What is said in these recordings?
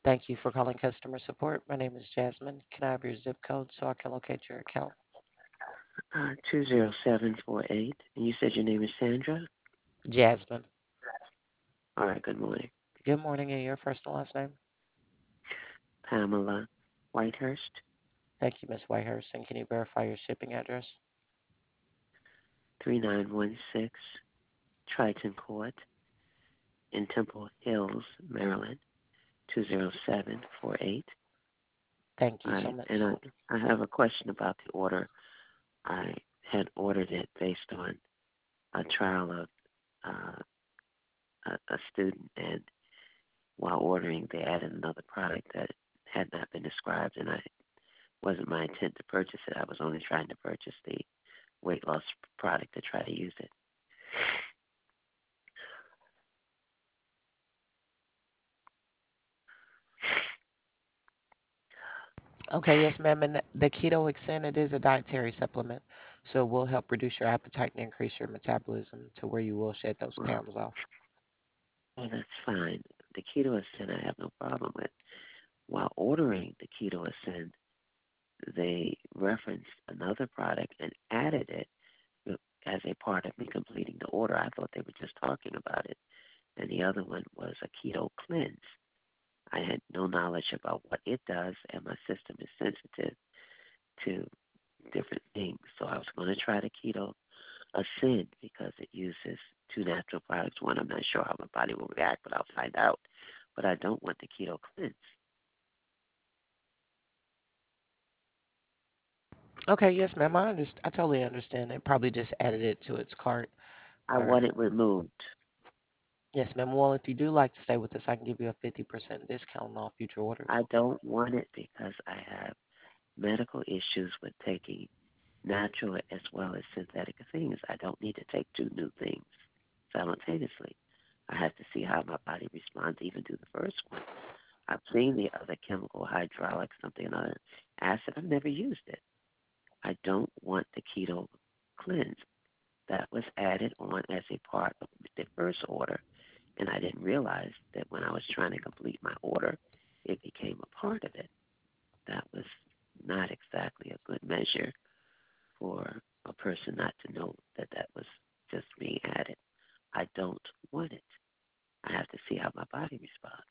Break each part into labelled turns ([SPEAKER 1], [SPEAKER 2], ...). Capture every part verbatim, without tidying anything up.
[SPEAKER 1] Thank you for calling customer support. My name is Jasmine. Can I have your zip code so I can locate your account?
[SPEAKER 2] Uh, two zero seven four eight. And you said your name is Sandra?
[SPEAKER 1] Jasmine.
[SPEAKER 2] All right, good morning.
[SPEAKER 1] Good morning and your first and last name?
[SPEAKER 2] Pamela Whitehurst,
[SPEAKER 1] Thank you, Miss Whitehurst. And can you verify your shipping address?
[SPEAKER 2] three nine one six Triton Court in Temple Hills, Maryland, two zero seven four eight.
[SPEAKER 1] Thank
[SPEAKER 2] All
[SPEAKER 1] you so
[SPEAKER 2] right, and
[SPEAKER 1] much.
[SPEAKER 2] I, I have a question about the order. I had ordered it based on a trial of uh, a, a student, and while ordering, they added another product that had not been described, and I wasn't my intent to purchase it. I was only trying to purchase the weight loss product to try to use it.
[SPEAKER 1] Okay, yes, ma'am. And the Keto Extend, it is a dietary supplement. So it will help reduce your appetite and increase your metabolism to where you will shed those
[SPEAKER 2] Well,
[SPEAKER 1] pounds off.
[SPEAKER 2] well, that's fine. The keto ascent I have no problem with. While ordering the keto ascent, they referenced another product and added it as a part of me completing the order. I thought they were just talking about it. And the other one was a keto cleanse. I had no knowledge about what it does, and my system is sensitive to different things. So I was going to try the keto ascend because it uses two natural products. One, I'm not sure how my body will react, but I'll find out. But I don't want the keto cleanse.
[SPEAKER 1] Okay, yes, ma'am. I understand. I totally understand. They probably just added it to its cart.
[SPEAKER 2] I
[SPEAKER 1] Or
[SPEAKER 2] want it removed.
[SPEAKER 1] yes, ma'am. Well, if you do like to stay with us, I can give you a fifty percent discount on all future orders.
[SPEAKER 2] I don't want it because I have medical issues with taking natural as well as synthetic things. I don't need to take two new things simultaneously. I have to see how my body responds even to the first one. I've seen the other chemical hydraulic something another acid. I've never used it. I don't want the keto cleanse. That was added on as a part of the first order, and I didn't realize that when I was trying to complete my order, it became a part of it. That was not exactly a good measure for a person not to know that that was just being added. I don't want it. I have to see how my body responds.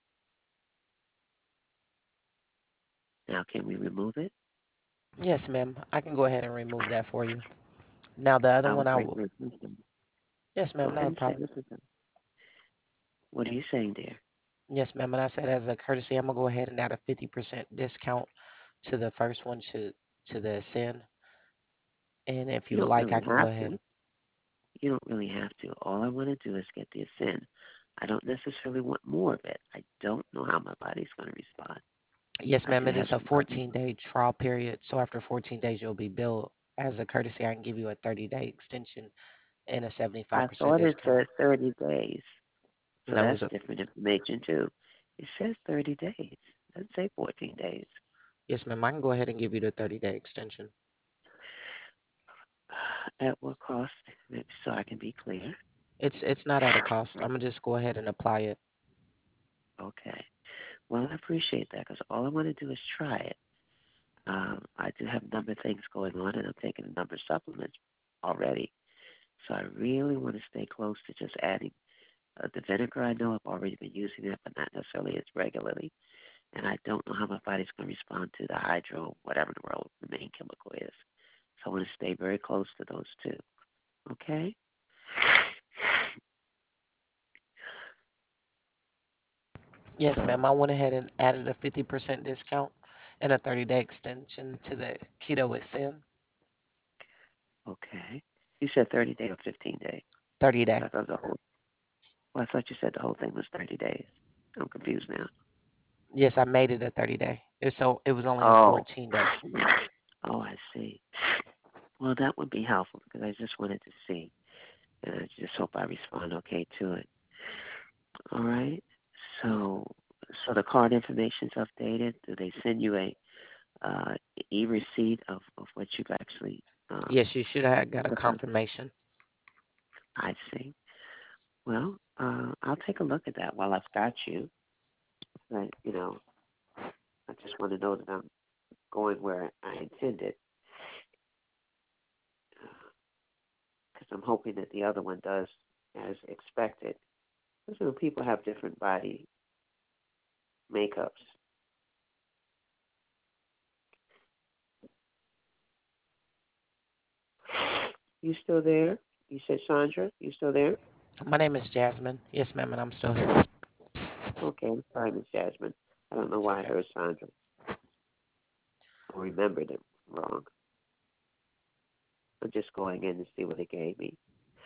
[SPEAKER 2] Now, can we remove it?
[SPEAKER 1] Yes, ma'am. I can go ahead and remove that for you. Now the other
[SPEAKER 2] I
[SPEAKER 1] one
[SPEAKER 2] would
[SPEAKER 1] I will.
[SPEAKER 2] greatly appreciate it.
[SPEAKER 1] Yes,
[SPEAKER 2] Go
[SPEAKER 1] ma'am.
[SPEAKER 2] ahead
[SPEAKER 1] Not a
[SPEAKER 2] and say
[SPEAKER 1] problem.
[SPEAKER 2] this again. What are you saying, dear?
[SPEAKER 1] Yes, ma'am. And I said as a courtesy, I'm gonna go ahead and add a fifty percent discount to the first one to to the Ascend. And if
[SPEAKER 2] You
[SPEAKER 1] you would
[SPEAKER 2] don't
[SPEAKER 1] like, I
[SPEAKER 2] really
[SPEAKER 1] can go
[SPEAKER 2] have
[SPEAKER 1] ahead.
[SPEAKER 2] to. You don't really have to. All I want to do is get this in. I don't necessarily want more of it. I don't know how my body's going to respond.
[SPEAKER 1] Yes,
[SPEAKER 2] I
[SPEAKER 1] ma'am.
[SPEAKER 2] do
[SPEAKER 1] It
[SPEAKER 2] have
[SPEAKER 1] is a
[SPEAKER 2] some problems.
[SPEAKER 1] fourteen day trial period. So after fourteen days, you'll be billed. As a courtesy, I can give you a thirty day extension and a
[SPEAKER 2] I
[SPEAKER 1] seventy-five percent
[SPEAKER 2] thought it
[SPEAKER 1] discount.
[SPEAKER 2] said thirty days. So
[SPEAKER 1] No,
[SPEAKER 2] that's
[SPEAKER 1] it's a,
[SPEAKER 2] different information, too. It says thirty days. It doesn't say fourteen days.
[SPEAKER 1] yes, ma'am. I can go ahead and give you the thirty day extension.
[SPEAKER 2] At what cost? Maybe so I can be clear.
[SPEAKER 1] It's it's not at a cost. I'm gonna just go ahead and apply it.
[SPEAKER 2] Okay. Well, I appreciate that because all I want to do is try it. Um, I do have a number of things going on, and I'm taking a number of supplements already. So I really want to stay close to just adding uh, the vinegar. I know I've already been using it, but not necessarily as regularly. And I don't know how my body's going to respond to the hydro, whatever the world the main chemical is. So I want to stay very close to those two. Okay?
[SPEAKER 1] Yes,
[SPEAKER 2] So,
[SPEAKER 1] ma'am. I went ahead and added a fifty percent discount and a thirty day extension to the Keto Ascend.
[SPEAKER 2] okay. You said thirty day or fifteen day.
[SPEAKER 1] thirty day.
[SPEAKER 2] I thought the whole. Well, I thought you said the whole thing was thirty days. I'm confused now.
[SPEAKER 1] Yes, I made it a thirty day. It's so it was only a
[SPEAKER 2] Oh.
[SPEAKER 1] fourteen day.
[SPEAKER 2] Oh, I see. Well, that would be helpful because I just wanted to see, and I just hope I respond okay to it. All right. So, so the card information's updated. Do they send you a uh, e-receipt of, of what you've actually? Um,
[SPEAKER 1] Yes, you should have got a
[SPEAKER 2] put on?
[SPEAKER 1] confirmation.
[SPEAKER 2] I see. Well, uh, I'll take a look at that while I've got you. But, you know, I just want to know that I'm going where I intended because I'm hoping that the other one does as expected. Because, you know, people have different body makeups. You still there? You said Sandra? You still there?
[SPEAKER 1] My name is Jasmine. Yes, ma'am, and I'm still here.
[SPEAKER 2] Okay, I'm sorry, Miss Jasmine. I don't know why I heard Sandra. I remembered it wrong. I'm just going in to see what it gave me.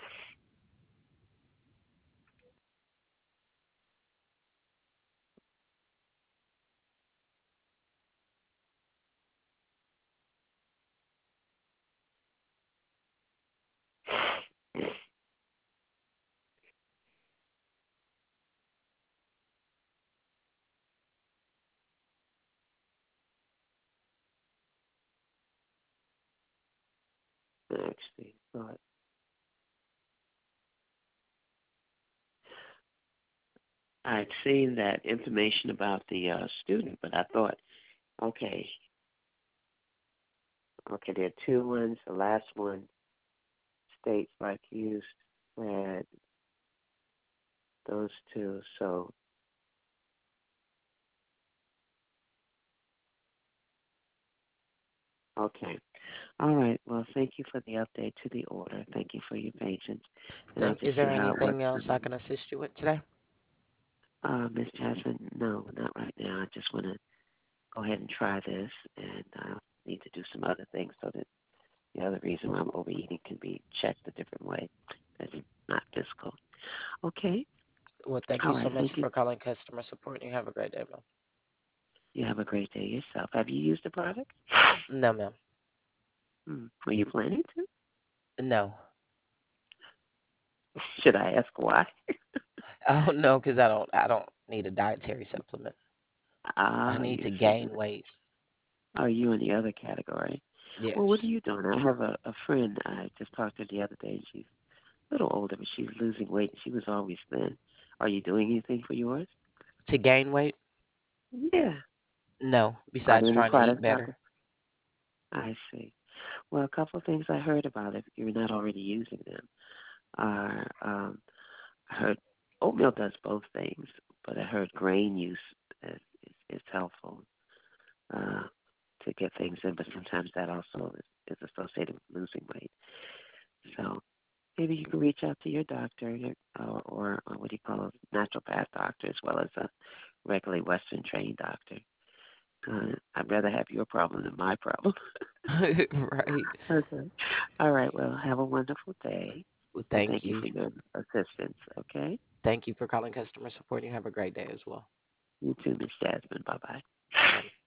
[SPEAKER 2] Actually, thought I'd seen that information about the uh, student, but I thought, okay, okay, there are two ones. The last one states like you said those two. So, okay. All right. Well, thank you for the update to the order. Thank you for your patience. And I'll
[SPEAKER 1] Thank.
[SPEAKER 2] just
[SPEAKER 1] Is
[SPEAKER 2] see
[SPEAKER 1] there
[SPEAKER 2] how it
[SPEAKER 1] anything
[SPEAKER 2] works for
[SPEAKER 1] else I
[SPEAKER 2] me.
[SPEAKER 1] can assist you with today?
[SPEAKER 2] Uh, Miss Jasmine, no, not right now. I just want to go ahead and try this, and I need to do some other things so that the other reason why I'm overeating can be checked a different way. That's not physical. Okay.
[SPEAKER 1] Well, thank
[SPEAKER 2] All
[SPEAKER 1] you so
[SPEAKER 2] right.
[SPEAKER 1] much
[SPEAKER 2] Thank you.
[SPEAKER 1] for calling customer support. You have a great day, ma'am.
[SPEAKER 2] You have a great day yourself. Have you used the product?
[SPEAKER 1] No, ma'am.
[SPEAKER 2] Hmm. Are you planning to?
[SPEAKER 1] No.
[SPEAKER 2] Should I ask why?
[SPEAKER 1] Oh no, because I don't. I don't need a dietary supplement. I
[SPEAKER 2] Ah,
[SPEAKER 1] need
[SPEAKER 2] you
[SPEAKER 1] to
[SPEAKER 2] said,
[SPEAKER 1] gain weight.
[SPEAKER 2] are you in the other category? Well, what are
[SPEAKER 1] Yes.
[SPEAKER 2] you doing? I have a, a friend I just talked to the other day. She's a little older, but she's losing weight. She was always thin. Are you doing anything for yours?
[SPEAKER 1] To gain weight?
[SPEAKER 2] Yeah.
[SPEAKER 1] No.
[SPEAKER 2] Are there
[SPEAKER 1] Besides
[SPEAKER 2] any
[SPEAKER 1] trying to eat
[SPEAKER 2] products out
[SPEAKER 1] better.
[SPEAKER 2] there? I see. Well, a couple of things I heard about if you're not already using them are um, I heard oatmeal does both things, but I heard grain use is, is, is helpful uh, to get things in, but sometimes that also is, is associated with losing weight. So maybe you can reach out to your doctor or, or, or what do you call a naturopath doctor as well as a regularly Western trained doctor. Uh, I'd rather have your problem than my problem.
[SPEAKER 1] Right.
[SPEAKER 2] Okay. All right. Well, have a wonderful day,
[SPEAKER 1] Well,
[SPEAKER 2] and
[SPEAKER 1] thank
[SPEAKER 2] thank you
[SPEAKER 1] you.
[SPEAKER 2] for your assistance. Okay.
[SPEAKER 1] Thank you for calling customer support. You have a great day as well.
[SPEAKER 2] You too, Miss Jasmine. Bye bye.
[SPEAKER 1] Bye bye.